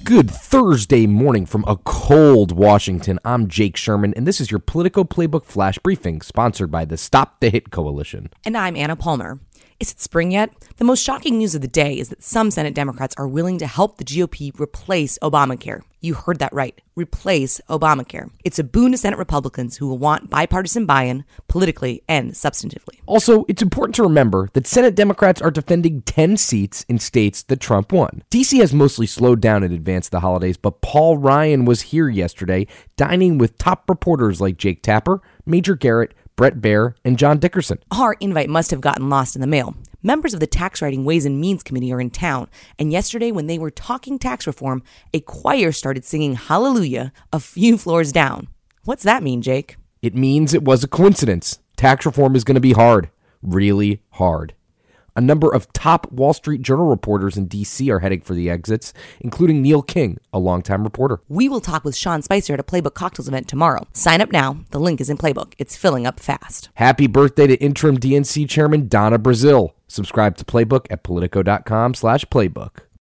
Good Thursday morning from a cold Washington. I'm Jake Sherman, and this is your Politico Playbook Flash Briefing, sponsored by the Stop the Hit Coalition. And I'm Anna Palmer. Is it spring yet? The most shocking news of the day is that some Senate Democrats are willing to help the GOP replace Obamacare. You heard that right. Replace Obamacare. It's a boon to Senate Republicans who will want bipartisan buy-in politically and substantively. Also, it's important to remember that Senate Democrats are defending 10 seats in states that Trump won. D.C. has mostly slowed down in advance of the holidays, but Paul Ryan was here yesterday, dining with top reporters like Jake Tapper, Major Garrett, Bret Baier, and John Dickerson. Our invite must have gotten lost in the mail. Members of the Tax Writing Ways and Means Committee are in town, and yesterday when they were talking tax reform, a choir started singing Hallelujah a few floors down. What's that mean, Jake? It means it was a coincidence. Tax reform is going to be hard. Really hard. A number of top Wall Street Journal reporters in D.C. are heading for the exits, including Neil King, a longtime reporter. We will talk with Sean Spicer at a Playbook Cocktails event tomorrow. Sign up now. The link is in Playbook. It's filling up fast. Happy birthday to interim DNC chairman Donna Brazile. Subscribe to Playbook at Politico.com/playbook.